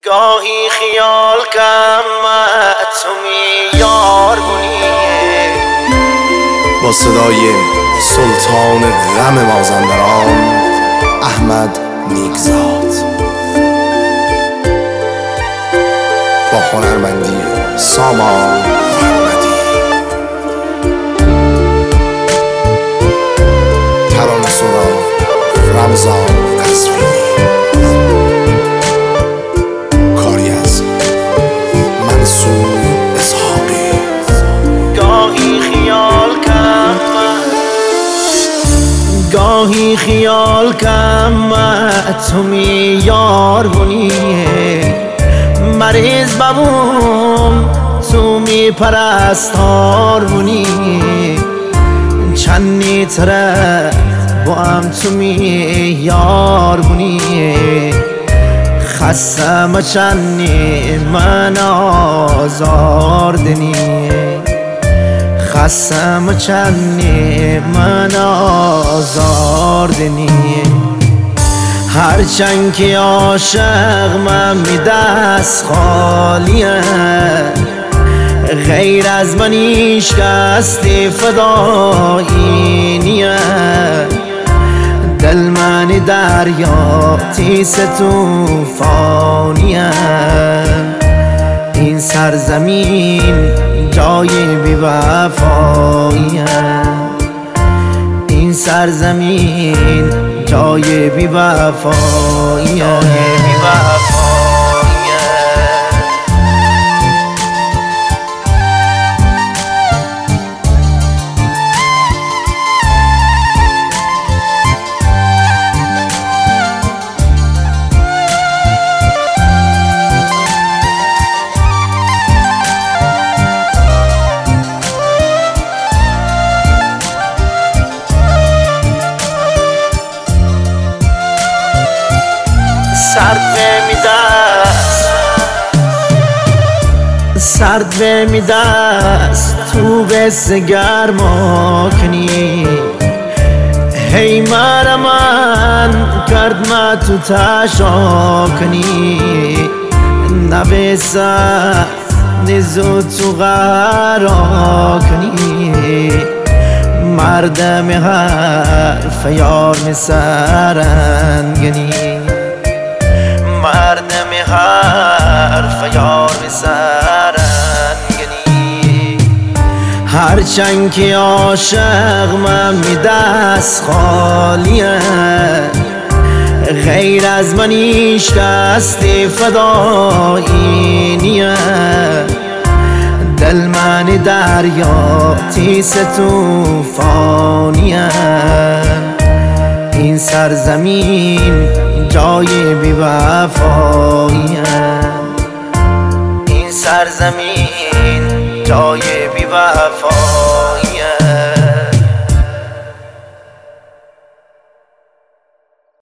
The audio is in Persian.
گاهی خیال کم تو می یار بونیه با صدای سلطان غم مازندران احمد نیکزاد، با هنرمندی سامان محمدی، ترانه سرا رمضان قزوینی، کاری از منصور اسحاقی. گاهی خیال کم تو می یار بونیه مریض ببوم تو می پرستار بونیه چندی تره با هم تو می یار بونیه خسته چندی من آزار دنیه خسته چندی من آزار دنیه هرچند که عاشق من می دست خالیه غیر از من هیچ کس فدایی نیه دل من دریا تیز توفانیه این سرزمین جای بی وفاییه این سرزمین جای بی وفاییه سرد می دست تو قصه گرما کنی هی من کرد ما تو تشا کنی نویسه نزو تو غرا کنی مردم حرف یار می سرنگنی مردم حرف یار می سرنگنی هرچند که عاشق من می دست خالیه غیر از من هیچ کس فدایی نیه دل من دریا تیز توفانیه این سرزمین جای بی وفاییه این سرزمین جای بی وفاییه